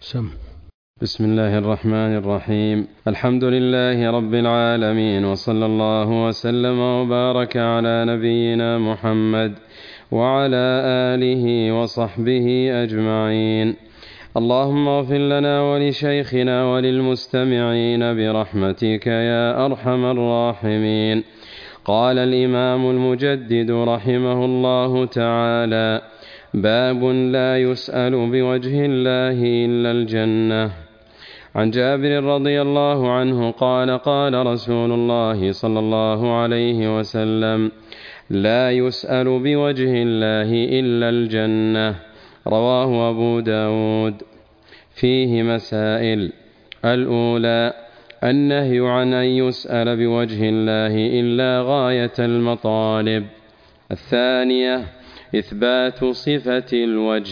سم. بسم الله الرحمن الرحيم. الحمد لله رب العالمين، وصلى الله وسلم وبارك على نبينا محمد وعلى آله وصحبه أجمعين. اللهم اغفر لنا ولشيخنا وللمستمعين برحمتك يا أرحم الراحمين. قال الإمام المجدد رحمه الله تعالى: باب لا يسأل بوجه الله إلا الجنة. عن جابر رضي الله عنه قال: قال رسول الله صلى الله عليه وسلم: لا يسأل بوجه الله إلا الجنة. رواه أبو داود. فيه مسائل: الأولى: النهي عن أن يسأل بوجه الله إلا غاية المطالب. الثانية: إثبات صفة الوجه.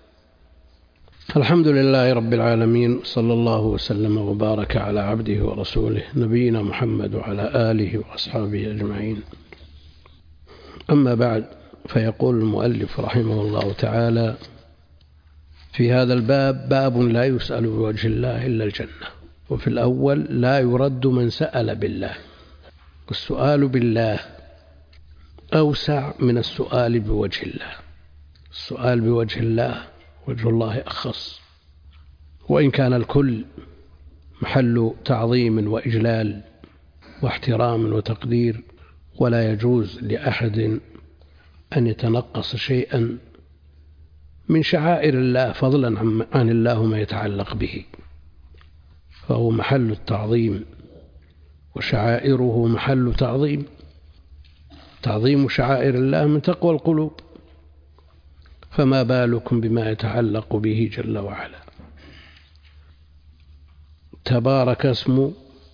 الحمد لله رب العالمين، صلى الله وسلم وبارك على عبده ورسوله نبينا محمد وعلى آله وأصحابه أجمعين. أما بعد، فيقول المؤلف رحمه الله تعالى في هذا الباب: باب لا يسأل بوجه الله إلا الجنة. وفي الأول: لا يرد من سأل بالله. والسؤال بالله أوسع من السؤال بوجه الله. السؤال بوجه الله وجه الله أخص، وإن كان الكل محل تعظيم وإجلال واحترام وتقدير، ولا يجوز لأحد أن يتنقص شيئا من شعائر الله فضلا عن الله ما يتعلق به، فهو محل التعظيم، وشعائره محل تعظيم. تعظيم شعائر الله من تقوى القلوب، فما بالكم بما يتعلق به جل وعلا. تبارك اسم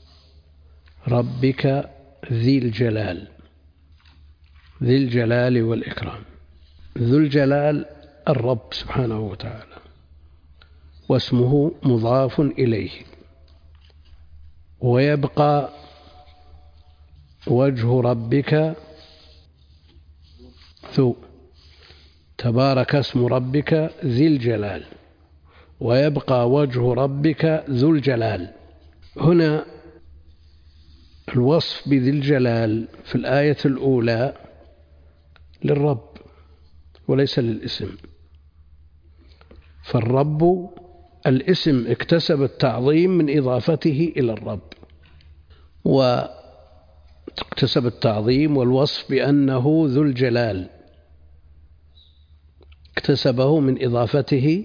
ربك ذي الجلال، ذي الجلال والإكرام. ذو الجلال الرب سبحانه وتعالى، واسمه مضاف إليه. ويبقى وجه ربك ذو، تبارك اسم ربك ذي الجلال، ويبقى وجه ربك ذو الجلال. هنا الوصف بذي الجلال في الآية الأولى للرب وليس للاسم، فالرب الاسم اكتسب التعظيم من إضافته إلى الرب، واكتسب التعظيم والوصف بأنه ذو الجلال اكتسبه من إضافته.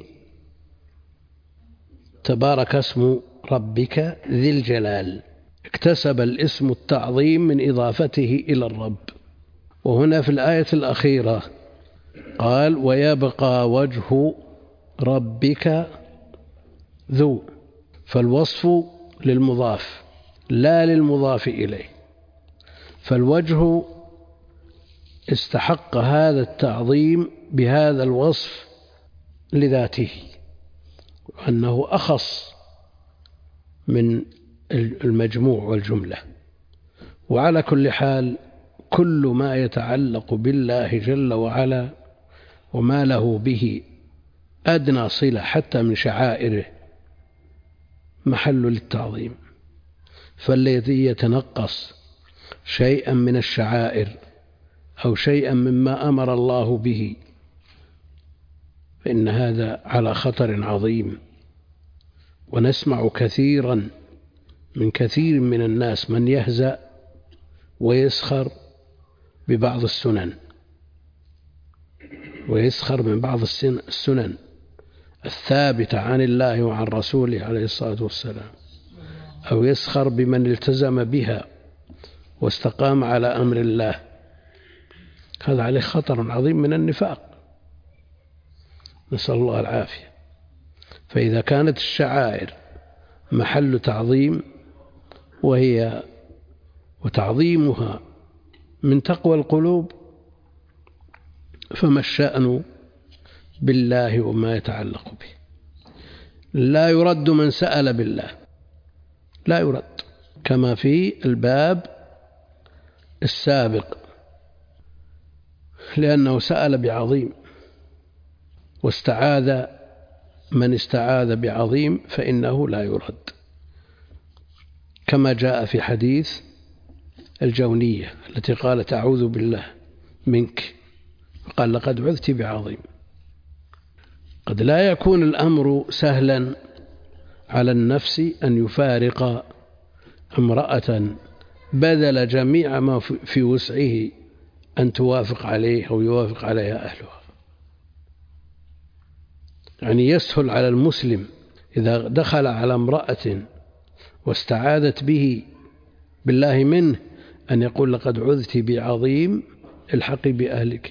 تبارك اسم ربك ذي الجلال، اكتسب الاسم التعظيم من إضافته إلى الرب. وهنا في الآية الأخيرة قال: ويبقى وجه ربك ذو، فالوصف للمضاف لا للمضاف إليه، فالوجه استحق هذا التعظيم بهذا الوصف لذاته، وأنه أخص من المجموع والجملة. وعلى كل حال، كل ما يتعلق بالله جل وعلا وما له به أدنى صلة حتى من شعائره محل للتعظيم. فالذي يتنقص شيئا من الشعائر أو شيئا مما أمر الله به فإن هذا على خطر عظيم. ونسمع كثيرا من كثير من الناس من يهزأ ويسخر ببعض السنن، ويسخر من بعض السنن الثابتة عن الله وعن رسوله عليه الصلاة والسلام، أو يسخر بمن التزم بها واستقام على أمر الله. هذا عليه خطر عظيم من النفاق، نسأل الله العافية. فإذا كانت الشعائر محل تعظيم وتعظيمها من تقوى القلوب، فما الشأن بالله وما يتعلق به؟ لا يرد من سأل بالله، لا يرد، كما في الباب السابق، لأنه سأل بعظيم واستعاذ من استعاذ بعظيم فإنه لا يرد، كما جاء في حديث الجونية التي قالت أعوذ بالله منك، قال لقد عذت بعظيم. قد لا يكون الأمر سهلا على النفس أن يفارق امرأة بذل جميع ما في وسعه أن توافق عليه أو يوافق عليها أهلها. يعني يسهل على المسلم إذا دخل على امرأة واستعاذت بالله منه أن يقول لقد عذت بعظيم الحقي بأهلك،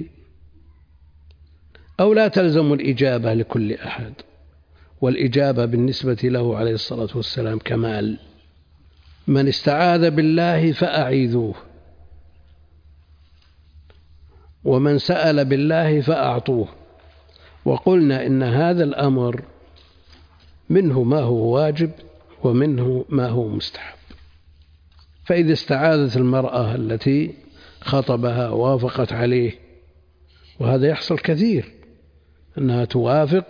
أو لا تلزم الإجابة لكل أحد، والإجابة بالنسبة له عليه الصلاة والسلام كمال. من استعاذ بالله فأعيذوه، ومن سأل بالله فأعطوه. وقلنا إن هذا الأمر منه ما هو واجب ومنه ما هو مستحب. فإذا استعاذت المرأة التي خطبها وافقت عليه، وهذا يحصل كثير، أنها توافق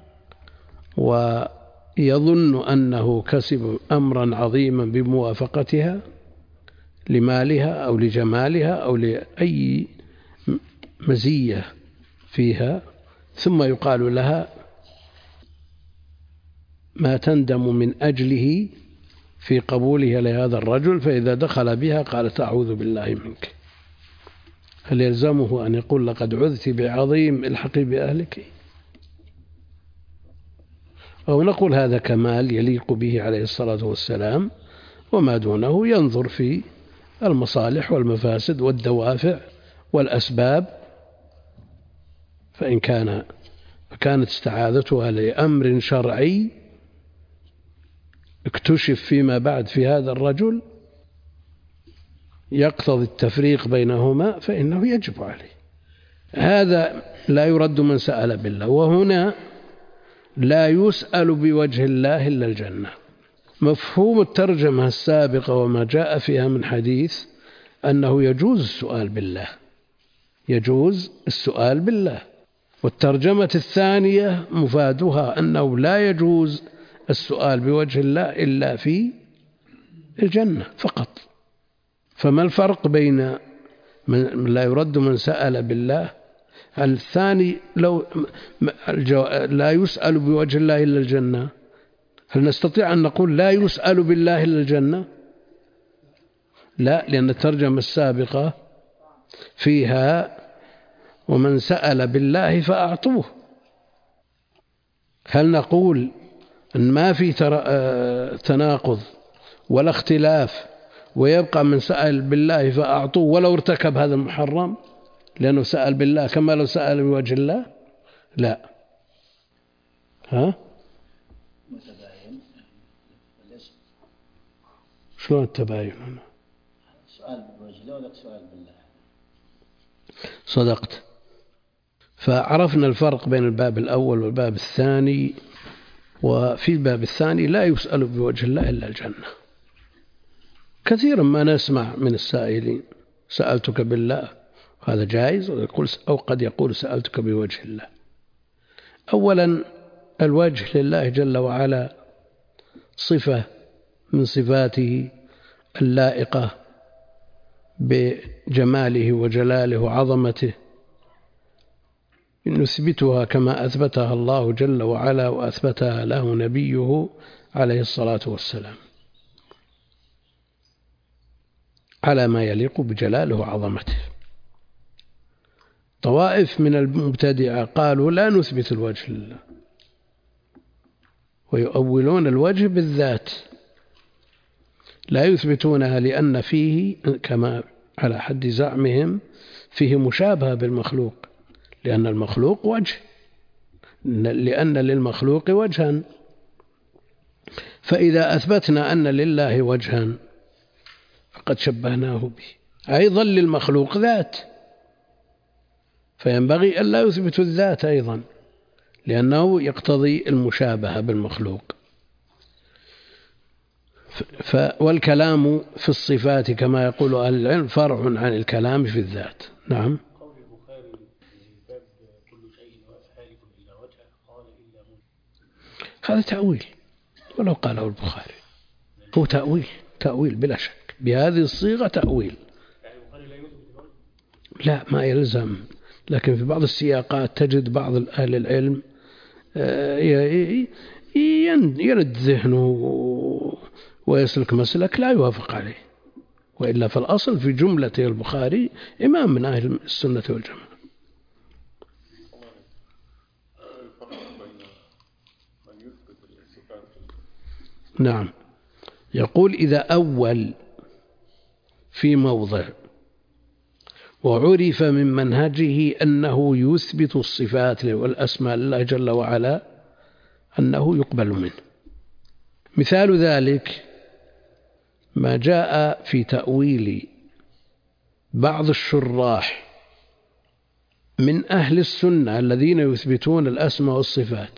ويظن أنه كسب أمرا عظيما بموافقتها لمالها أو لجمالها أو لأي مزية فيها، ثم يقال لها ما تندم من أجله في قبولها لهذا الرجل، فإذا دخل بها قالت أعوذ بالله منك. هل يلزمه أن يقول لقد عذت بعظيم الحقي بأهلك؟ أو نقول هذا كمال يليق به عليه الصلاة والسلام، وما دونه ينظر في المصالح والمفاسد والدوافع والأسباب، فإن كانت استعاذتها لأمر شرعي اكتشف فيما بعد في هذا الرجل يقتضي التفريق بينهما فإنه يجب عليه. هذا لا يرد من سأل بالله. وهنا لا يسأل بوجه الله إلا الجنة. مفهوم الترجمة السابقة وما جاء فيها من حديث أنه يجوز السؤال بالله، يجوز السؤال بالله. والترجمة الثانية مفادها أنه لا يجوز السؤال بوجه الله إلا في الجنة فقط. فما الفرق بين من لا يرد من سأل بالله؟ الثاني لو لا يسأل بوجه الله إلا الجنة، هل نستطيع أن نقول لا يسأل بالله إلا الجنة؟ لا، لأن الترجمة السابقة فيها ومن سأل بالله فأعطوه. هل نقول أن ما في تناقض ولا اختلاف ويبقى من سأل بالله فأعطوه ولو ارتكب هذا المحرم لأنه سأل بالله كما لو سأل بوجه الله؟ لا. ها؟ متباين. شلون التباين هنا؟ سؤال بوجه الله ولا سؤال بالله؟ صدقت. فعرفنا الفرق بين الباب الأول والباب الثاني. وفي الباب الثاني لا يسأل بوجه الله إلا الجنة. كثيرا ما نسمع من السائلين سألتك بالله، هذا جائز، أو قد يقول سألتك بوجه الله. أولا الوجه لله جل وعلا صفة من صفاته اللائقة بجماله وجلاله وعظمته، نثبتها كما أثبتها الله جل وعلا وأثبتها له نبيه عليه الصلاة والسلام على ما يليق بجلاله وعظمته. طوائف من المبتدعة قالوا لا نثبت الوجه لله، ويؤولون الوجه بالذات، لا يثبتونها لأن فيه كما على حد زعمهم فيه مشابهة بالمخلوق، لأن المخلوق وجه، لأن للمخلوق وجها. فإذا أثبتنا أن لله وجها فقد شبهناه به. أيضا للمخلوق ذات، فينبغي أن لا يثبت الذات أيضا لأنه يقتضي المشابهة بالمخلوق. والكلام في الصفات كما يقول أهل العلم فرع عن الكلام في الذات. نعم. قول البخاري في باب كل شيء هالك إلا وجهه قال إلا هذا تأويل ولو قاله البخاري، هو تأويل بلا شك، بهذه الصيغة تأويل. لا ما يلزم، لكن في بعض السياقات تجد بعض أهل العلم يند ذهنه ويسلك مسلك لا يوافق عليه، وإلا فالأصل في جملة البخاري إمام من أهل السنة والجماعة. نعم، يقول إذا أول في موضع وعرف من منهجه أنه يثبت الصفات والأسماء لله جل وعلا أنه يقبل منه. مثال ذلك ما جاء في تأويل بعض الشراح من أهل السنة الذين يثبتون الأسماء والصفات،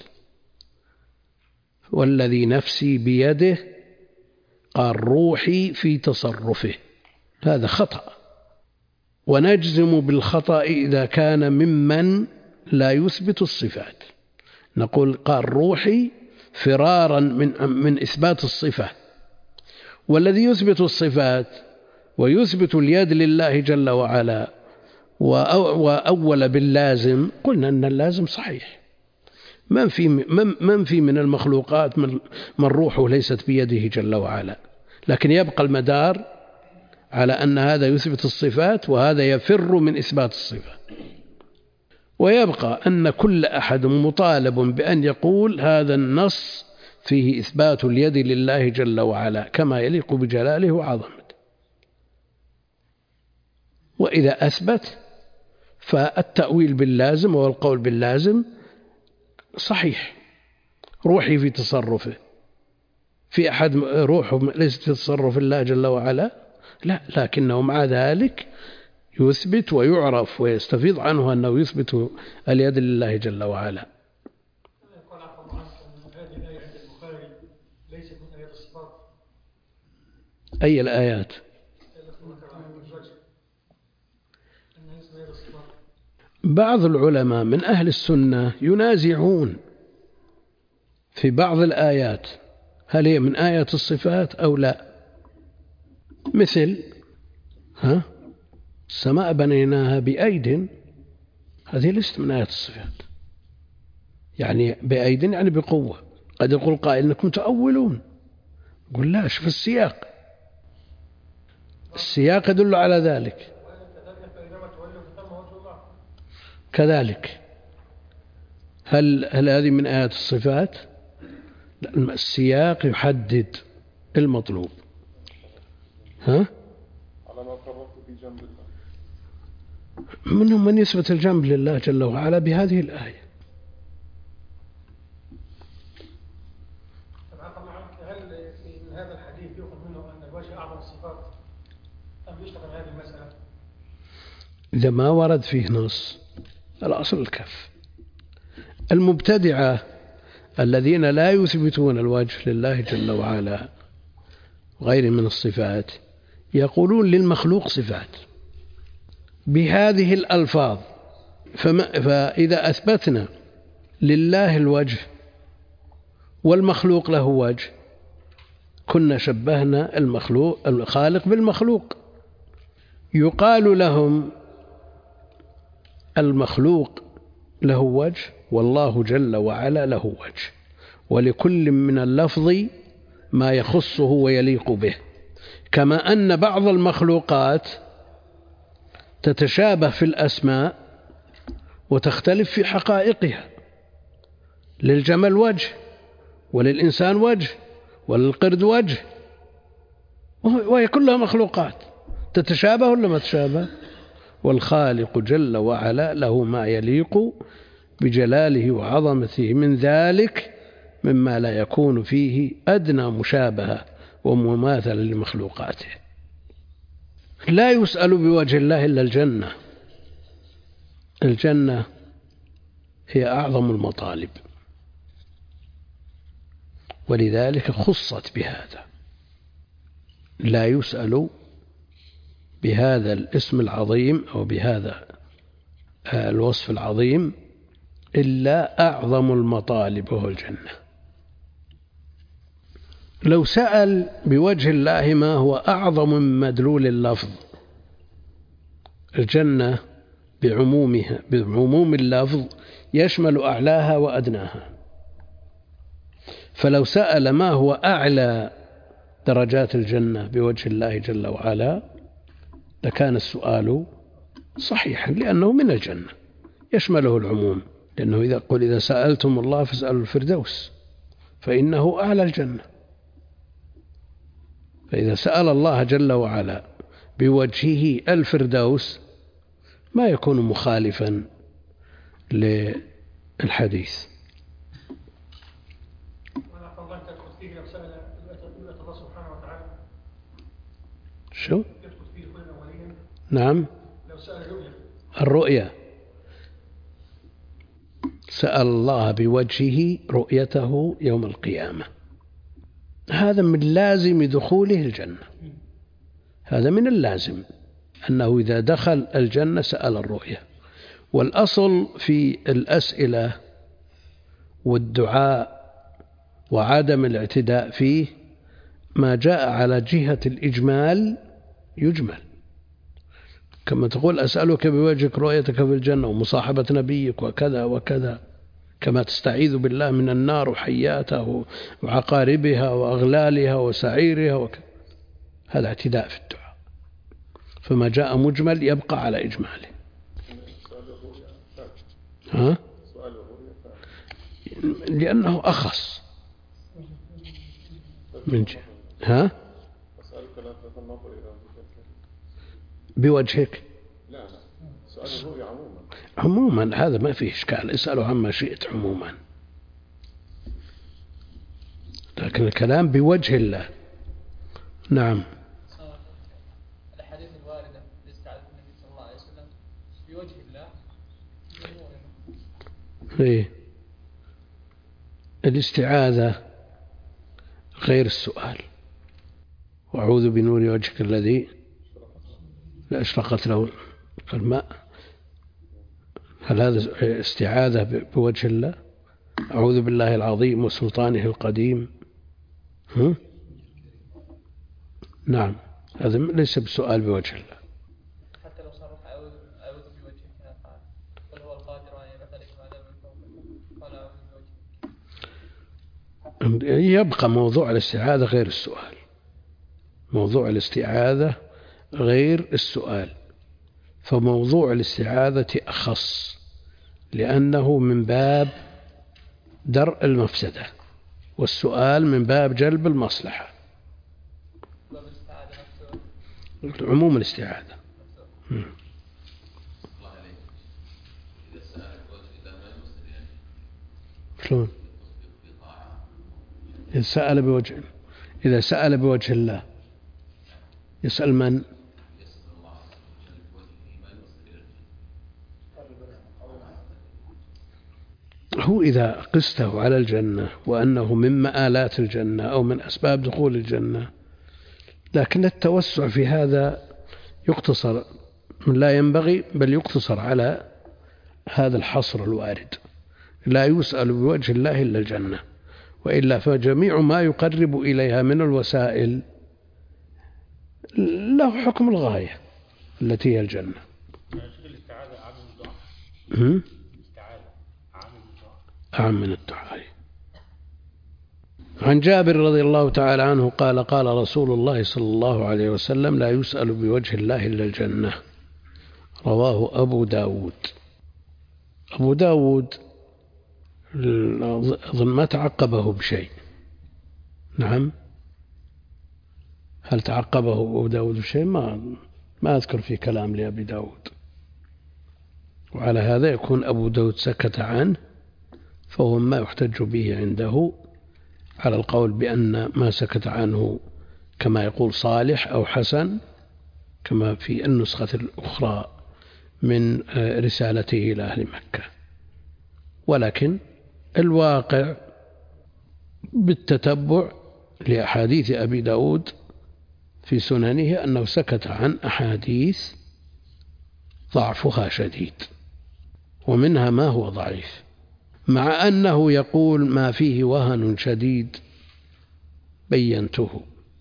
والذي نفسي بيده قال روحي في تصرفه، هذا خطأ، ونجزم بالخطأ إذا كان ممن لا يثبت الصفات. نقول قال روحي فرارا من إثبات الصفة، والذي يثبت الصفات ويثبت اليد لله جل وعلا وأول باللازم، قلنا أن اللازم صحيح. من في من المخلوقات من روحه ليست بيده جل وعلا، لكن يبقى المدار على أن هذا يثبت الصفات وهذا يفر من إثبات الصفات، ويبقى أن كل أحد مطالب بأن يقول هذا النص فيه إثبات اليد لله جل وعلا كما يليق بجلاله وعظمته. وإذا أثبت فالتأويل باللازم والقول باللازم صحيح. روحي في تصرفه، في أحد روحه ليست في تصرف الله جل وعلا؟ لا، لكنه مع ذلك يثبت ويعرف ويستفيض عنه أنه يثبت اليد لله جل وعلا. أي الآيات؟ بعض العلماء من أهل السنة ينازعون في بعض الآيات هل هي من آيات الصفات أو لا، مثل السماء بنيناها بأيد، هذه ليست من آيات الصفات، يعني بأيد يعني بقوة. قد يقول قائل إنكم تأولون، قل لا، شوف السياق يدل على ذلك. كذلك هل هذه من آيات الصفات؟ السياق يحدد المطلوب. على ما قررت في جنب الله، منهم من يثبت الجنب لله جل وعلا بهذه الآية. هل من هذا الحديث يؤخذ منه أن الوجه أعظم الصفات أم يشتغل هذه المسألة؟ إذا ما ورد فيه نص الأصل الكف. المبتدعة الذين لا يثبتون الوجه لله جل وعلا غير من الصفات يقولون للمخلوق صفات بهذه الألفاظ، فإذا أثبتنا لله الوجه والمخلوق له وجه كنا شبهنا الخالق بالمخلوق. يقال لهم المخلوق له وجه والله جل وعلا له وجه، ولكل من اللفظ ما يخصه ويليق به، كما أن بعض المخلوقات تتشابه في الأسماء وتختلف في حقائقها. للجمل وجه، وللإنسان وجه، وللقرد وجه، وهي كلها مخلوقات تتشابه ولا ما تشابه؟ والخالق جل وعلا له ما يليق بجلاله وعظمته من ذلك مما لا يكون فيه أدنى مشابهة ومماثلة لمخلوقاته. لا يسأل بوجه الله إلا الجنة. الجنة هي أعظم المطالب، ولذلك خصت بهذا. لا يسأل بهذا الاسم العظيم أو بهذا الوصف العظيم إلا أعظم المطالب وهو الجنة. لو سأل بوجه الله ما هو أعظم من مدلول اللفظ، الجنة بعمومها بعموم اللفظ يشمل أعلاها وأدناها، فلو سأل ما هو أعلى درجات الجنة بوجه الله جل وعلا لكان السؤال صحيحا، لأنه من الجنة يشمله العموم، لأنه إذا سألتم الله فاسألوا الفردوس فإنه أعلى الجنة. فإذا سأل الله جل وعلا بوجهه الفردوس ما يكون مخالفا للحديث. شو؟ نعم، الرؤية سأل الله بوجهه رؤيته يوم القيامة، هذا من لازم دخوله الجنة، هذا من اللازم أنه إذا دخل الجنة سأل الرؤية. والأصل في الأسئلة والدعاء وعدم الاعتداء فيه ما جاء على جهة الإجمال يجمل، كما تقول أسألك بوجهك رؤيتك في الجنة ومصاحبة نبيك وكذا وكذا، كما تستعيذ بالله من النار وحياته وعقاربها وأغلالها وسعيرها وكذا، هذا اعتداء في الدعاء، فما جاء مجمل يبقى على إجماله. ها؟ لأنه أخص من جهة. ها؟ بوجهك؟ لا سؤال الرؤيا عموما هذا ما فيه إشكال، اسألوا عما شئت عموما، لكن الكلام بوجه الله. نعم. الأحاديث الواردة لاستعاذة النبي صلى الله عليه وسلم بوجه الله إيه؟ الاستعاذة غير السؤال، وأعوذ بنور وجهك الذي أشرقت له الماء، هل هذا استعاذة بوجه الله؟ أعوذ بالله العظيم وسلطانه القديم. نعم، هذا ليس بسؤال بوجه الله. حتى لو صرح أعوذ بوجهك قل هو القادر أن يبعث عليكم عذابا من فوقكم قال أعوذ بوجهك. يبقى موضوع الاستعاذة غير السؤال، موضوع الاستعاذة غير السؤال، فموضوع الاستعاذة أخص لأنه من باب درء المفسدة، والسؤال من باب جلب المصلحة. عموم الاستعاذة. شلون؟ إذا سأل بوجه الله يسأل من؟ هو إذا قسته على الجنة وأنه من مآلات الجنة أو من أسباب دخول الجنة، لكن التوسع في هذا يقتصر، لا ينبغي بل يقتصر على هذا الحصر الوارد، لا يسأل بوجه الله إلا الجنة، وإلا فجميع ما يقرب إليها من الوسائل له حكم الغاية التي هي الجنة. أعم من الدعاء. عن جابر رضي الله تعالى عنه قال قال رسول الله صلى الله عليه وسلم لا يسأل بوجه الله إلا الجنة، رواه أبو داود. أبو داود أظن ما تعقبه بشيء. نعم، هل تعقبه أبو داود بشيء؟ ما أذكر في كلام لأبي داود، وعلى هذا يكون أبو داود سكت عنه، فهو ما يحتج به عنده على القول بأن ما سكت عنه كما يقول صالح أو حسن، كما في النسخة الأخرى من رسالته إلى أهل مكة. ولكن الواقع بالتتبع لأحاديث أبي داود في سننه أنه سكت عن أحاديث ضعفها شديد، ومنها ما هو ضعيف، مع أنه يقول ما فيه وهن شديد بينته،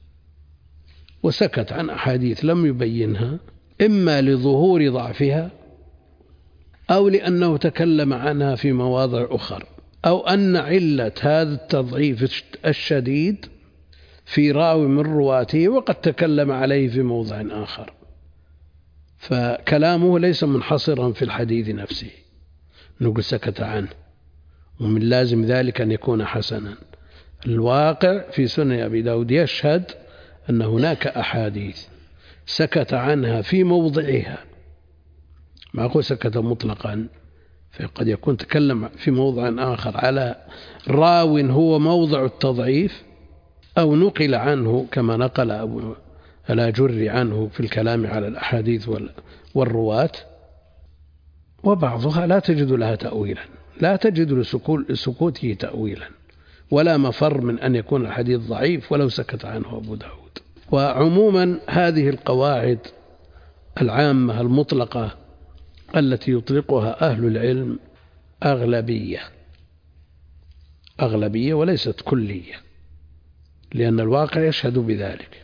وسكت عن أحاديث لم يبينها، إما لظهور ضعفها أو لأنه تكلم عنها في مواضع أخرى، أو أن علة هذا التضعيف الشديد في راوي من رواته وقد تكلم عليه في موضع آخر، فكلامه ليس منحصرا في الحديث نفسه نقول سكت عنه، ومن لازم ذلك أن يكون حسنا. الواقع في سنن أبي داود يشهد أن هناك أحاديث سكت عنها في موضعها، ما أقول سكت مطلقا، فقد يكون تكلم في موضع آخر على راو هو موضع التضعيف، أو نقل عنه كما نقل أبو الآجري عنه في الكلام على الأحاديث والرواة، وبعضها لا تجد لها تأويلا، لا تجد لسكوته تأويلا ولا مفر من أن يكون الحديث ضعيف ولو سكت عنه أبو داود. وعموما هذه القواعد العامة المطلقة التي يطلقها أهل العلم أغلبية وليست كلية، لأن الواقع يشهد بذلك.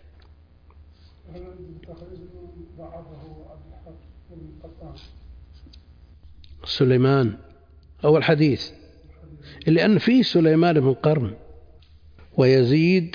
سليمان أو الحديث، لأن فيه سليمان بن قرن ويزيد،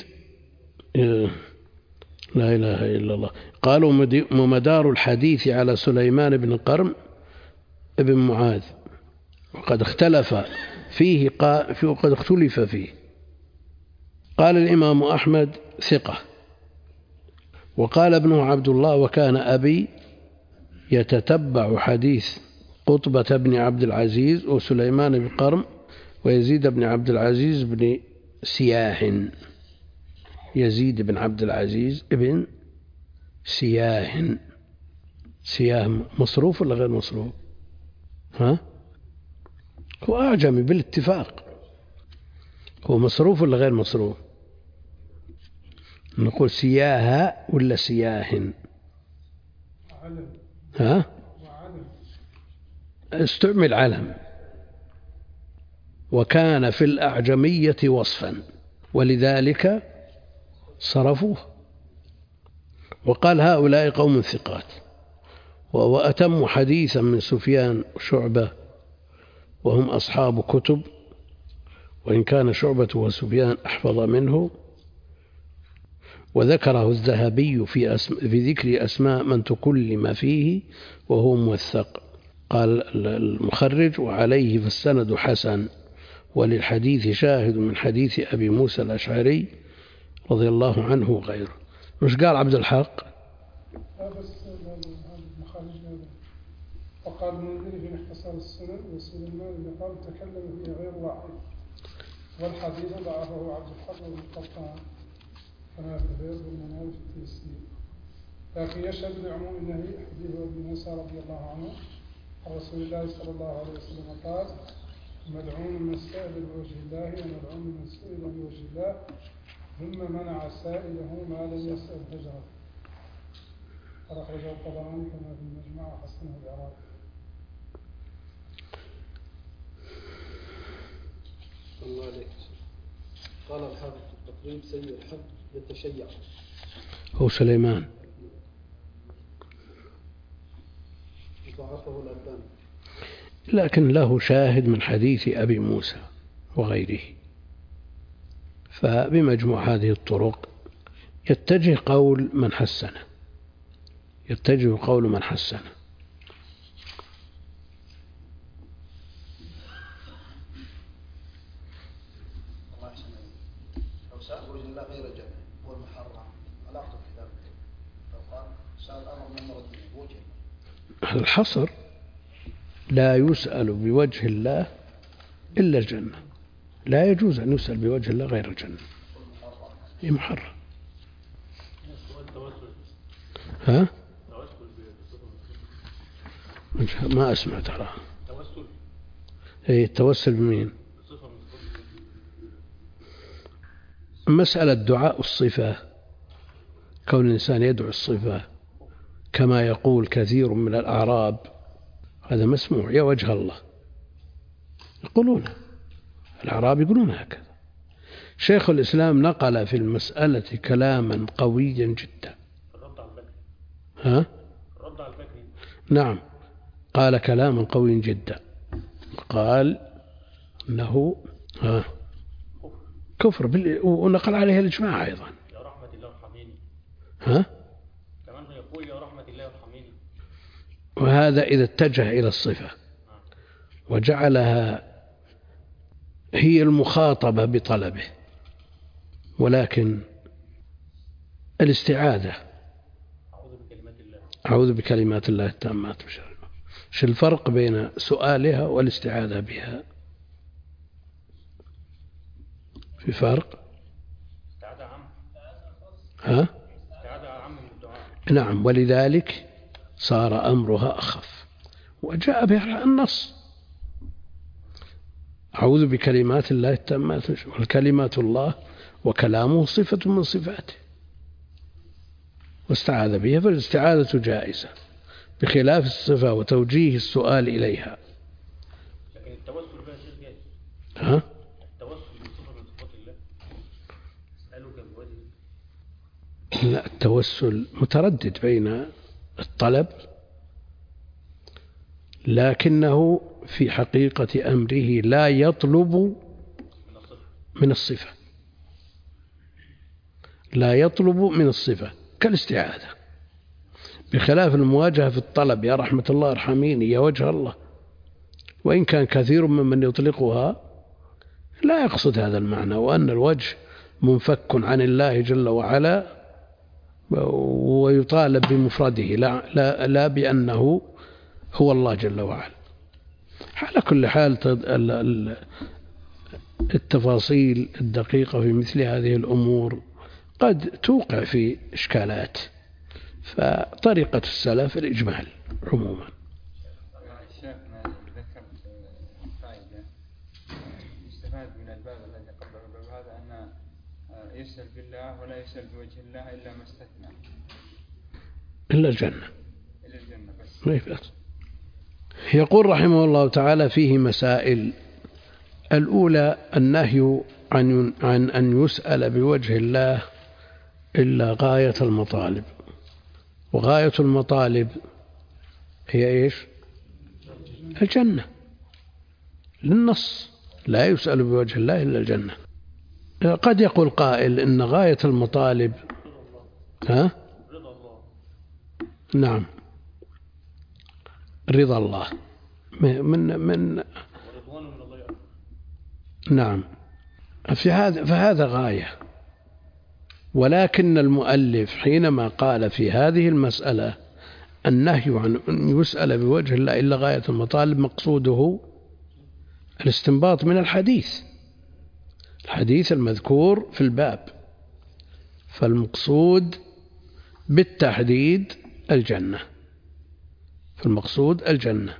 لا إله إلا الله، قالوا مدار الحديث على سليمان بن قرن ابن معاذ، وقد اختلف فيه وقد اختلف فيه. قال الإمام أحمد ثقة، وقال ابنه عبد الله وكان أبي يتتبع حديث قطبة بن عبد العزيز وسليمان بن قرن ويزيد بن عبد العزيز بن سياح. يزيد بن عبد العزيز بن سياح. سياح مصروف ولا غير مصروف؟ هو أعجمي بالاتفاق، هو مصروف ولا غير مصروف؟ نقول سياها ولا سياح؟ استعمل علم، وكان في الأعجمية وصفا ولذلك صرفوه، وقال هؤلاء قوم ثقات، وأتم حديثا من سفيان وشعبة وهم أصحاب كتب، وإن كان شعبة وسفيان أحفظ منه. وذكره الذهبي في ذكر أسماء من تكلم فيه وهو موثق. قال المخرج وعليه فالسند حسن، وللحديث شاهد من حديث أبي موسى الأشعري رضي الله عنه وغيره. مش قال عبد الحق؟ وقال المنذري في اختصار السنن وسليمان بن قرن تكلم فيه غير واحد، والحديث ضعفه عبد الحق بن قطان كما في البيض والمنال في التيسير، لكن يشهد لعموم النهي حديث ابن موسى رضي الله عنه عن رسول الله صلى الله عليه وسلم قال: مدعون من سئل بوجه الله ومدعون من سئل بوجه الله، ثم منع سائله ما لم يسأل هجرة. أخرجه الطبراني كما في المجمع وحسنه العراقي. الله عليك. قال الحافظ التقريب سيد الحق يتشيع هو سليمان، ضعفه الألباني، لكن له شاهد من حديث أبي موسى وغيره، فبمجموع هذه الطرق يتجه قول من حسنه. لو سأل وجه الله غير جنة هو المحرم ألا أعطوا كتاب، لو قال سأل أمر من مرضين وجه الحصر لا يسأل بوجه الله إلا الجنة، لا يجوز أن يسأل بوجه الله غير الجنة، محرم. ما أسمع ترى. التوسل بمين؟ مسألة دعاء الصفة، كون الإنسان يدعو الصفة كما يقول كثير من الأعراب، هذا مسموع يا وجه الله، يقولون الأعراب يقولون هكذا. شيخ الإسلام نقل في المسألة كلاما قويا جدا. الرد على البكري. ها؟ الرد على البكري. نعم، قال كلاما قويا جدا، قال أنه كفر ونقل عليه الإجماع أيضا. يا رحمة الله ارحميني. ها؟ كمان يقول يا رحمة الله ارحميني. وهذا إذا اتجه إلى الصفة وجعلها هي المخاطبة بطلبه، ولكن الاستعاذة أعوذ بكلمات الله التامات من شر ما خلق. شو الفرق بين سؤالها والاستعاذة بها؟ في فرق؟ ها؟ نعم، ولذلك صار أمرها أخف وجاء بها النص أعوذ بكلمات الله التامات، والكلمات الله وكلامه صفة من صفاته واستعاذ بها، فالاستعاذة جائزة بخلاف الصفة وتوجيه السؤال إليها. لكن التوسل بها شيء جائز. ها؟ التوسل بصفة من صفات الله. أسألك بوجهك. لا، التوسل متردد بين الطلب، لكنه في حقيقة أمره لا يطلب من الصفة، لا يطلب من الصفة كالاستعاذة، بخلاف المواجهة في الطلب يا رحمة الله ارحميني يا وجه الله، وإن كان كثير ممن يطلقها لا يقصد هذا المعنى، وأن الوجه منفك عن الله جل وعلا ويطالب بمفرده لا بأنه هو الله جل وعلا. على كل حال التفاصيل الدقيقة في مثل هذه الأمور قد توقع في إشكالات، فطريقة السلف الإجمال عموما. الشيخ ما ذكر فائدة يستفاد من الباب الذي قبله الباب هذا أن يسأل بالله ولا يسأل بوجه الله إلا ما استثنى إلا الجنة. إلا الجنة بس. يقول رحمه الله تعالى فيه مسائل. الأولى النهي عن أن يسأل بوجه الله إلا غاية المطالب، وغاية المطالب هي إيش؟ الجنة، للنص لا يسأل بوجه الله إلا الجنة. قد يقول قائل إن غاية المطالب نعم رضا الله من نعم، فهذا غاية، ولكن المؤلف حينما قال في هذه المسألة النهي عن أن يسأل بوجه الله إلا غاية المطالب، مقصوده الاستنباط من الحديث المذكور في الباب، فالمقصود بالتحديد الجنة، فالمقصود الجنة.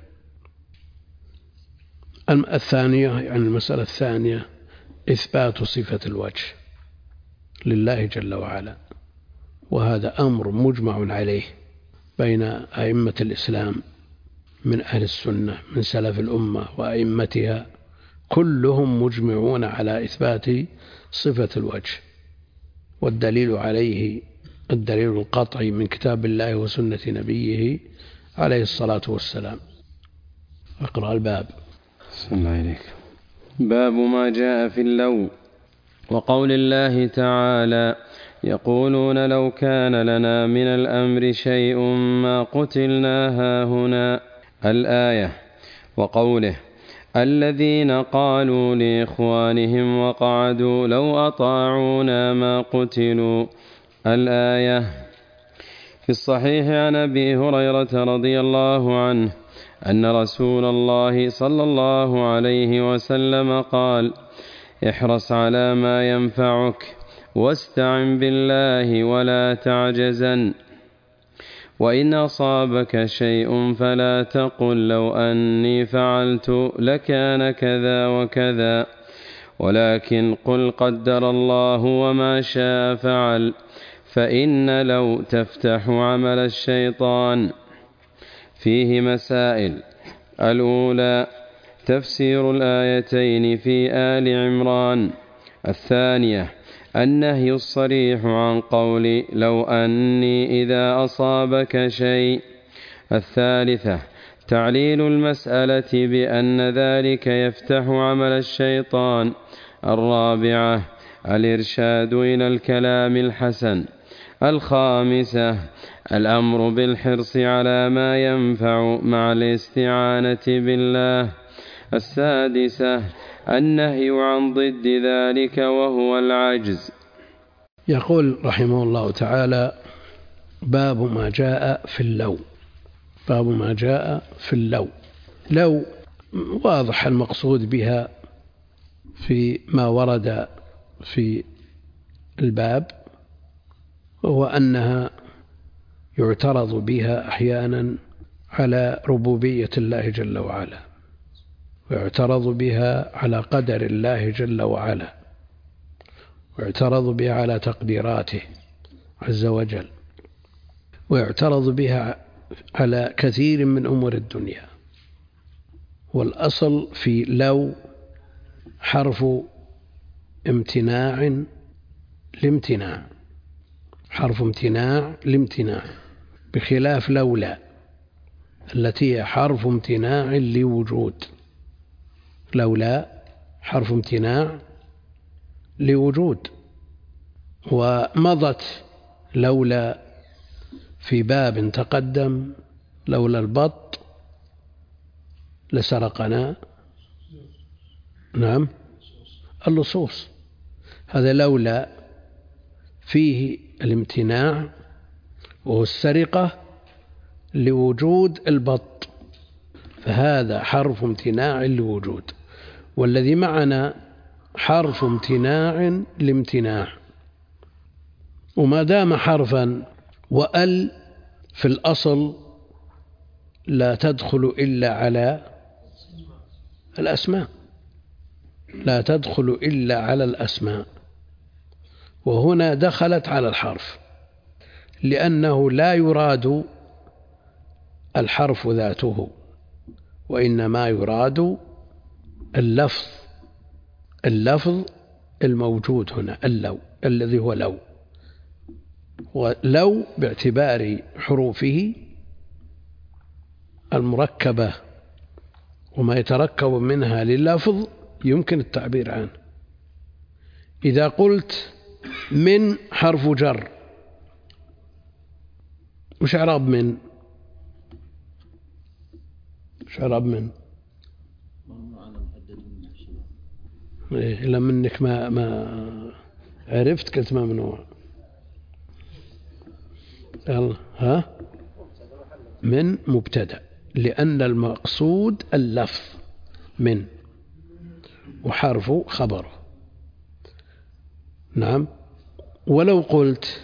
الثانية يعني المسألة الثانية إثبات صفة الوجه لله جل وعلا، وهذا أمر مجمع عليه بين أئمة الإسلام من أهل السنة من سلف الأمة وأئمتها، كلهم مجمعون على إثبات صفة الوجه، والدليل عليه الدليل القطعي من كتاب الله وسنة نبيه عليه الصلاة والسلام. اقرأ الباب. صلى الله عليك. باب ما جاء في اللو، وقول الله تعالى يقولون لو كان لنا من الأمر شيء ما قتلنا هاهنا، الآية. وقوله الذين قالوا لإخوانهم وقعدوا لو أطاعونا ما قتلوا، الآية. في الصحيح عن أبي هريرة رضي الله عنه أن رسول الله صلى الله عليه وسلم قال احرص على ما ينفعك واستعن بالله ولا تعجزن، وإن أصابك شيء فلا تقل لو أني فعلت لكان كذا وكذا، ولكن قل قدر الله وما شاء فعل، فإن لو تفتح عمل الشيطان. فيه مسائل. الأولى تفسير الآيتين في آل عمران الثانية النهي الصريح عن قول لو أني إذا أصابك شيء. الثالثة تعليل المسألة بأن ذلك يفتح عمل الشيطان. الرابعة الإرشاد إلى الكلام الحسن. الخامسة الأمر بالحرص على ما ينفع مع الاستعانة بالله. السادسة النهي عن ضد ذلك وهو العجز. يقول رحمه الله تعالى: باب ما جاء في اللو. باب ما جاء في اللو. لو واضح المقصود بها في ما ورد في الباب، وهو أنها يعترض بها أحيانا على ربوبية الله جل وعلا، ويعترض بها على قدر الله جل وعلا، ويعترض بها على تقديراته عز وجل، ويعترض بها على كثير من أمور الدنيا. والأصل في لو حرف امتناع لامتناع، حرف امتناع لامتناع، بخلاف لولا التي هي حرف امتناع لوجود. لولا حرف امتناع لوجود، ومضت لولا في باب تقدم: لولا البط لسرقنا نعم اللصوص. هذا لولا فيه الامتناع وهو السرقة لوجود البط، فهذا حرف امتناع لوجود. والذي معنا حرف امتناع لامتناع، وما دام حرفا وأل في الأصل لا تدخل إلا على الأسماء، لا تدخل إلا على الأسماء، وهنا دخلت على الحرف، لأنه لا يراد الحرف ذاته، وإنما يراد اللفظ الموجود هنا، اللو الذي هو لو. ولو باعتبار حروفه المركبة وما يتركب منها لللفظ يمكن التعبير عنه. إذا قلت من حرف جر، وش إعراب من؟ وش إعراب من؟ إلا منك ما عرفت قلت ممنوع. يلا ها؟ من مبتدأ، لأن المقصود اللفظ من، وحرف خبره. نعم. ولو قلت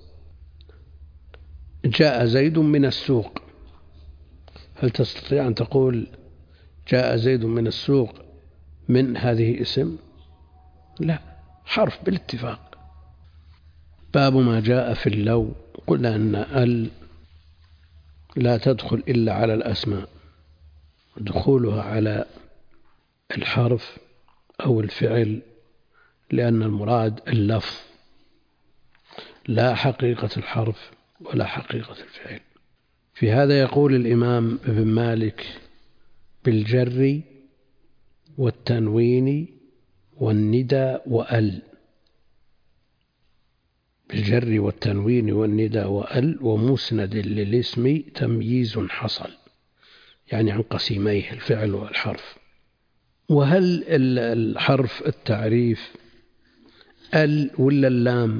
جاء زيد من السوق، هل تستطيع أن تقول جاء زيد من السوق من هذه اسم؟ لا، حرف بالاتفاق. باب ما جاء في اللو. قلنا أن ال لا تدخل إلا على الأسماء، دخولها على الحرف أو الفعل لأن المراد اللفظ لا حقيقة الحرف ولا حقيقة الفعل. في هذا يقول الإمام ابن مالك: بالجر والتنوين والندى وأل. بالجر والتنوين والندى وأل، ومسند للاسم تمييز حصل، يعني عن قسيميه الفعل والحرف. وهل الحرف التعريف ال ولا اللام؟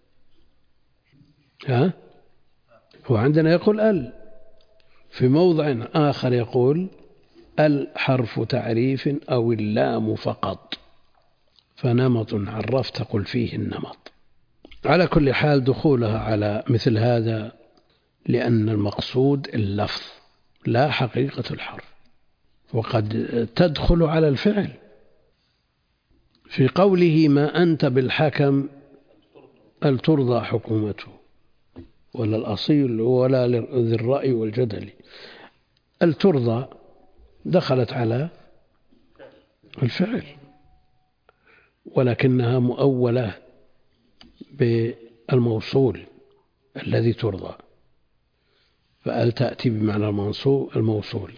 ها؟ هو عندنا يقول ال، في موضع آخر يقول الحرف تعريف أو اللام فقط، فنمط عرفت قل فيه النمط. على كل حال دخولها على مثل هذا لأن المقصود اللفظ لا حقيقة الحرف، وقد تدخل على الفعل في قوله: ما أنت بالحكم هل ترضى حكومته، ولا الأصيل ولا ذي الرأي والجدل. الترضى دخلت على الفعل، ولكنها مؤولة بالموصول الذي ترضى، فأل تأتي بمعنى الموصول.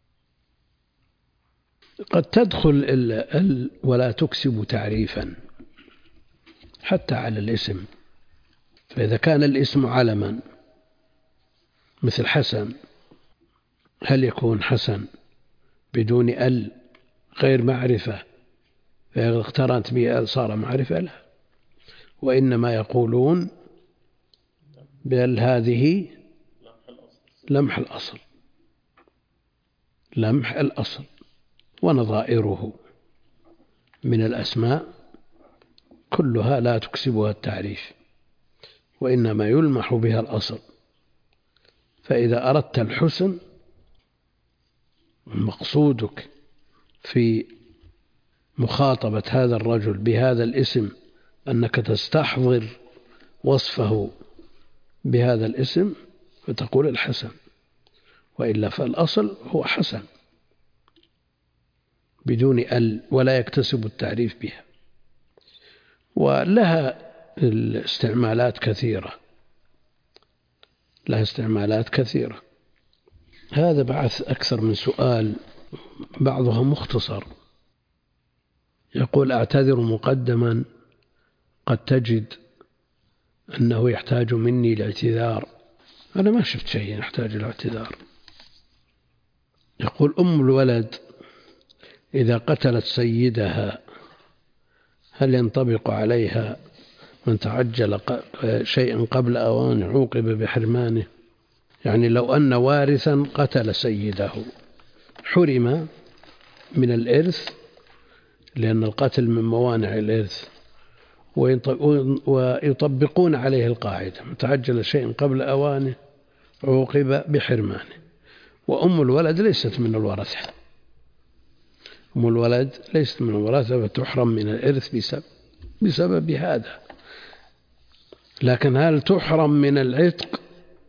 قد تدخل ال ولا تكسب تعريفا حتى على الاسم، فإذا كان الاسم علما مثل حسن، هل يكون حسن بدون ال غير معرفة فإذا اقترنت به ال صار معرفة له؟ وإنما يقولون بأل هذه لمح الأصل، لمح الأصل، ونظائره من الأسماء كلها لا تكسبها التعريف، وإنما يلمح بها الأصل. فإذا أردت الحسن مقصودك في مخاطبة هذا الرجل بهذا الاسم أنك تستحضر وصفه بهذا الاسم فتقول الحسن، وإلا فالأصل هو حسن بدون ال ولا يكتسب التعريف بها. ولها الاستعمالات كثيرة، لها استعمالات كثيرة. هذا بعث أكثر من سؤال بعضها مختصر، يقول: أعتذر مقدما، قد تجد أنه يحتاج مني الاعتذار. أنا ما شفت شيء يحتاج الاعتذار. يقول: أم الولد إذا قتلت سيدها هل ينطبق عليها من تعجل شيئا قبل أوان عوقب بحرمانه؟ يعني لو أن وارثا قتل سيده حرم من الإرث، لأن القتل من موانع الإرث، ويطبقون عليه القاعدة: من تعجل شيئا قبل أوانه عوقب بحرمانه. وأم الولد ليست من الورثة، أم الولد ليست من الورثة فتحرم من الإرث بسبب هذا. لكن هل تحرم من العتق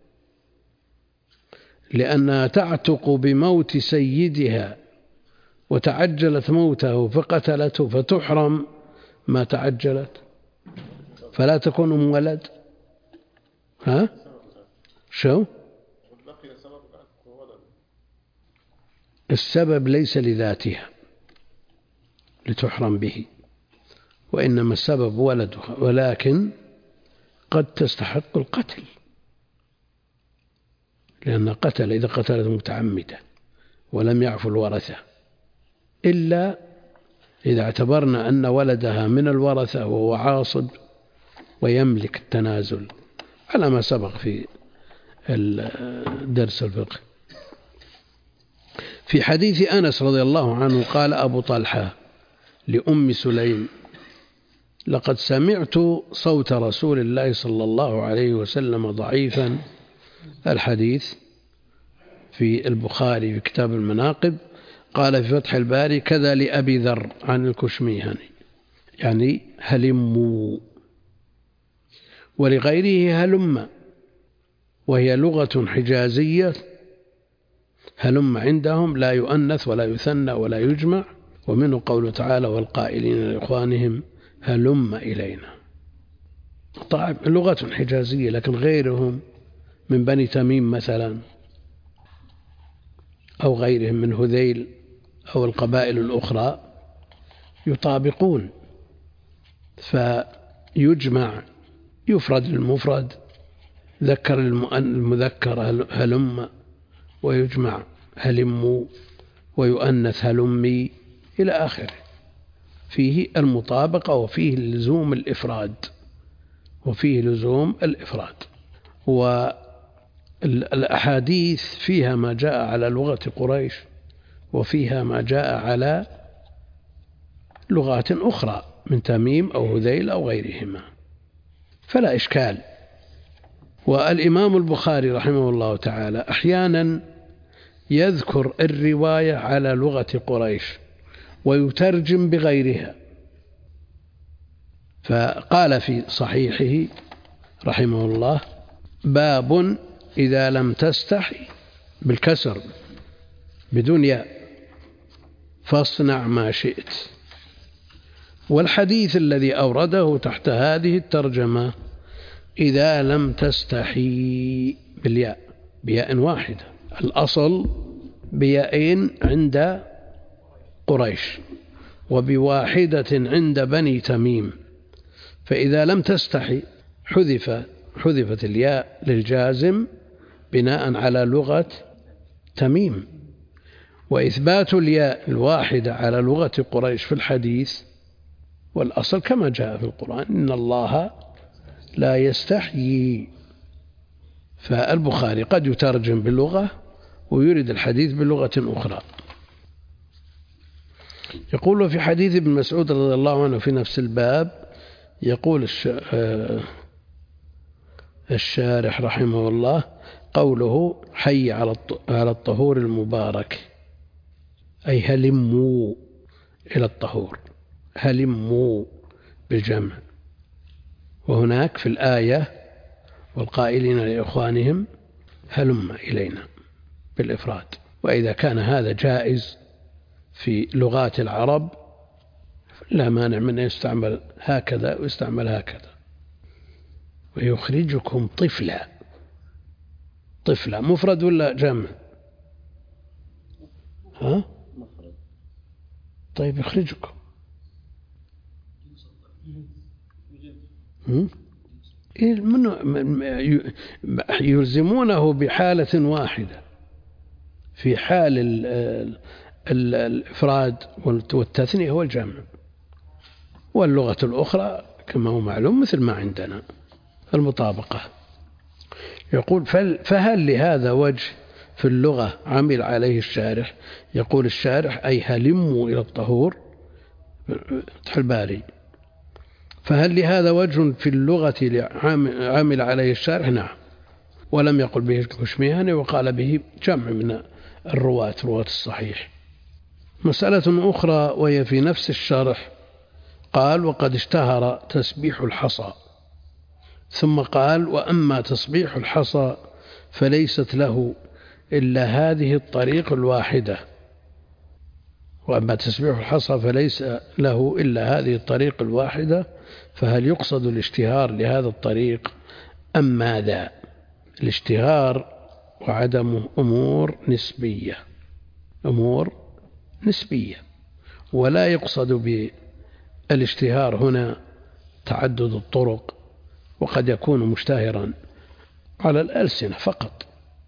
لأنها تعتق بموت سيدها وتعجلت موته فقتلته فتحرم ما تعجلت فلا تكون أم ولد؟ ها؟ شو؟ السبب ليس لذاتها لتحرم به، وإنما السبب ولدها، ولكن قد تستحق القتل، لأن قتل إذا قتلت متعمدة ولم يعفو الورثة، إلا إذا اعتبرنا أن ولدها من الورثة وهو عاصب ويملك التنازل على ما سبق في درس الفقه. في حديث أنس رضي الله عنه قال أبو طلحة لأم سليم: لقد سمعت صوت رسول الله صلى الله عليه وسلم ضعيفا. الحديث في البخاري في كتاب المناقب. قال في فتح الباري: كذا لأبي ذر عن الكشميهني، يعني هلموا، ولغيره هلم، وهي لغة حجازية. هلم عندهم لا يؤنث ولا يثنى ولا يجمع، ومنه قوله تعالى: والقائلين لإخوانهم هلم إلينا. طيب لغة حجازية، لكن غيرهم من بني تميم مثلا أو غيرهم من هذيل أو القبائل الأخرى يطابقون، فيجمع، يفرد المفرد، ذكر المذكر هلم، ويجمع هلموا، ويؤنث هلمي إلى آخره. فيه المطابقة وفيه لزوم الإفراد، والأحاديث فيها ما جاء على لغة قريش وفيها ما جاء على لغات أخرى من تميم أو هذيل أو غيرهما، فلا إشكال. والإمام البخاري رحمه الله تعالى أحيانا يذكر الرواية على لغة قريش ويترجم بغيرها. فقال في صحيحه رحمه الله: باب إذا لم تستحي، بالكسر بدون ياء، فاصنع ما شئت. والحديث الذي أورده تحت هذه الترجمة إذا لم تستحي بالياء، بياء واحدة، الأصل بياءين عند قريش وبواحدة عند بني تميم، فإذا لم تستحي حذفت الياء للجازم بناء على لغة تميم، وإثبات الياء الواحدة على لغة قريش في الحديث والأصل كما جاء في القرآن إن الله لا يستحيي. فالبخاري قد يترجم باللغة ويريد الحديث بلغة أخرى. يقول في حديث ابن مسعود رضي الله عنه في نفس الباب، يقول الشارح رحمه الله قوله حي على الطهور المبارك، أي هلموا إلى الطهور، هلموا بالجمع. وهناك في الآية والقائلين لإخوانهم هلم إلينا بالإفراد. وإذا كان هذا جائز في لغات العرب لا مانع من أن يستعمل هكذا ويستعمل هكذا. ويخرجكم طفلا، طفلا مفرد ولا جمع؟ ها؟ طيب يخرجكم يلزمونه بحالة واحدة، في حال الإفراد والتثنية هو الجمع، واللغة الأخرى كما هو معلوم مثل ما عندنا المطابقة. يقول فهل لهذا وجه في اللغة عمل عليه الشارح؟ يقول الشارح أي هلموا إلى الطهور، فتح الباري، فهل لهذا وجه في اللغة عمل عليه الشارح؟ نعم، ولم يقل به الكشميهاني وقال به جمع من رواة الصحيح. مسألة أخرى وهي في نفس الشرح، قال وقد اشتهر تسبيح الحصى، ثم قال وأما تسبيح الحصى فليست له إلا هذه الطريق الواحدة، وأما تسبيح الحصى فليس له إلا هذه الطريق الواحدة، فهل يقصد الاشتهار لهذا الطريق أم ماذا؟ الاشتهار وعدمه أمور نسبية، أمور نسبية، ولا يقصد بالاشتهار هنا تعدد الطرق، وقد يكون مشتهرا على الألسنة فقط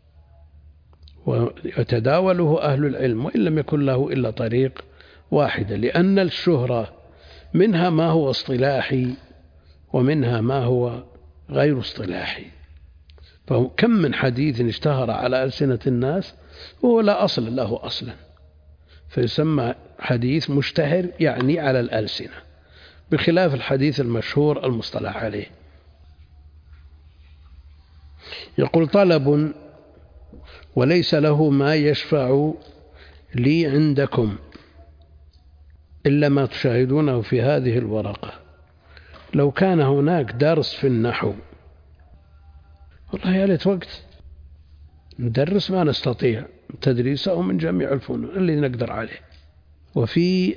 ويتداوله أهل العلم، وإن لم يكن له إلا طريق واحدة، لأن الشهرة منها ما هو اصطلاحي ومنها ما هو غير اصطلاحي. فكم من حديث اشتهر على ألسنة الناس وهو لا أصل له أصلا، فيسمى حديث مشتهر يعني على الألسنة، بخلاف الحديث المشهور المصطلح عليه. يقول طلب وليس له ما يشفع لي عندكم إلا ما تشاهدونه في هذه الورقة. لو كان هناك درس في النحو، والله يا ليت وقت ندرس ما نستطيع تدريسه من جميع الفنون اللي نقدر عليه. وفي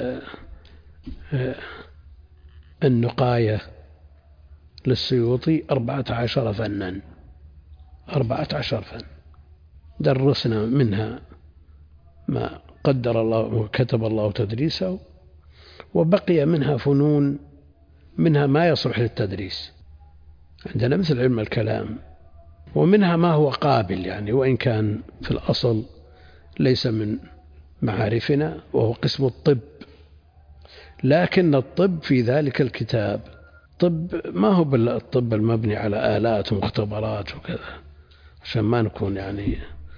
النقاية للسيوطي 14 فنا، 14 فن درسنا منها ما قدر الله وكتب الله تدريسه، وبقي منها فنون منها ما يصلح للتدريس عندنا مثل علم الكلام، ومنها ما هو قابل يعني وإن كان في الأصل ليس من معارفنا، وهو قسم الطب. لكن الطب في ذلك الكتاب طب ما هو بالطب المبني على آلات ومختبرات وكذا، عشان ما نكون يعني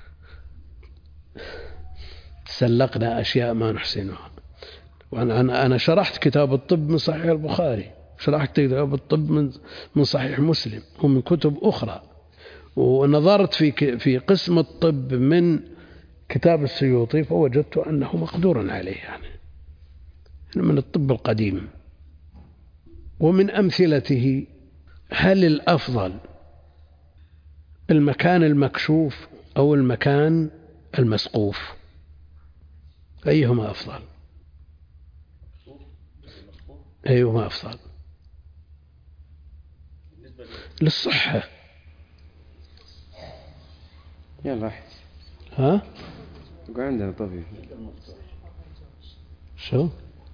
تسلقنا أشياء ما نحسنها. وأنا شرحت كتاب الطب من صحيح البخاري، شرحت كتاب الطب من صحيح مسلم ومن كتب أخرى، ونظرت في قسم الطب من كتاب السيوطي فوجدت أنه مقدور عليه، يعني من الطب القديم. ومن أمثلته هل الأفضل المكان المكشوف أو المكان المسقوف؟ أيهما أفضل؟ أيوه ما أفضل للصحة. يلا أحس ها؟ يقول عندنا طبيب. شو؟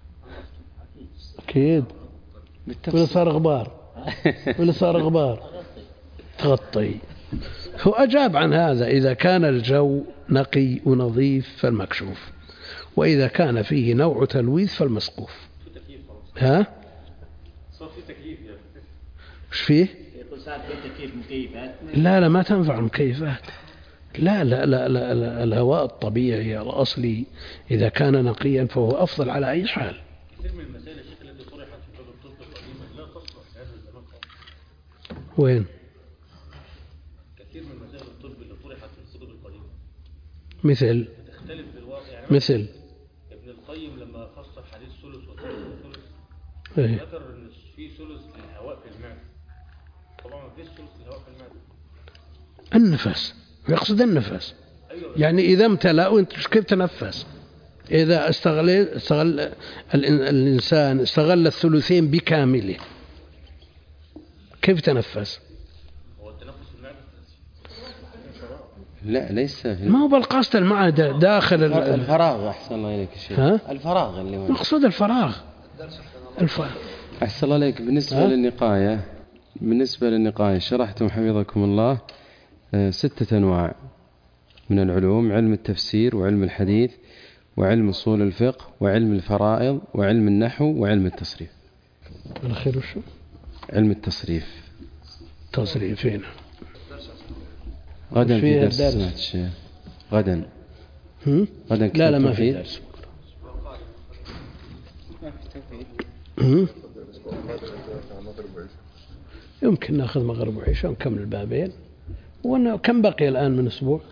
أكيد. ولا صار غبار ولا صار غبار تغطي. هو أجاب عن هذا: إذا كان الجو نقي ونظيف فالمكشوف، وإذا كان فيه نوع تلويث فالمسقوف. ها؟ صار في تكييف يعني. إيش فيه؟ يقول صار في تكييف مكيفات. لا ما تنفع المكيفات. لا الهواء الطبيعي الأصلي إذا كان نقيا فهو أفضل على أي حال. كثير من المسائل يا شيخ التي طرحت في باب الطب القديمة لا تصلح لهذا الزمان خالص. وين؟ كثير من مسائل الطب اللي طرحت في الكتب القديمة مثل تختلف بالواقع. يعني مثل ابن القيم لما فسر حديث ثلث وثلث إيه؟ ذكر ان في ثلث للهواء في المعدة. طبعا ما فيش ثلث للهواء في المعدة. النفس، يقصد النفس. أيوة. يعني إذا امتلأ وانت كيف تنفس؟ إذا استغل الإنسان استغل الثلثين بكامله كيف تنفس؟ هو التنفس في المعدة. لا ليس ما هو بالقصد المعدة داخل الفراغ. أحسن الله إليك الشيخ. الفراغ اللي مقصود الفراغ. أحسن الله إليك. بالنسبة للنقاية شرحتم حفظكم الله 6 أنواع من العلوم: علم التفسير وعلم الحديث وعلم أصول الفقه وعلم الفرائض وعلم النحو وعلم التصريف. الأخير وشو؟ علم التصريف. تصريفين. غدا في درس سمعت الشيخ. غدا لا ما في درس. يمكن ناخذ مغرب وعشاء ونكمل البابين. كم بقي الآن من أسبوع؟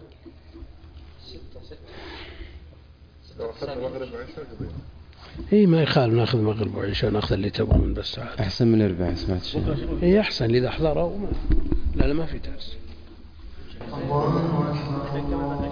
6 ما يخالف ناخذ مغرب وعشاء، ناخذ اللي تبغون بس عاد. أحسن من 4 سمعت الشيخ. أحسن إذا حضروا. لا ما في درس.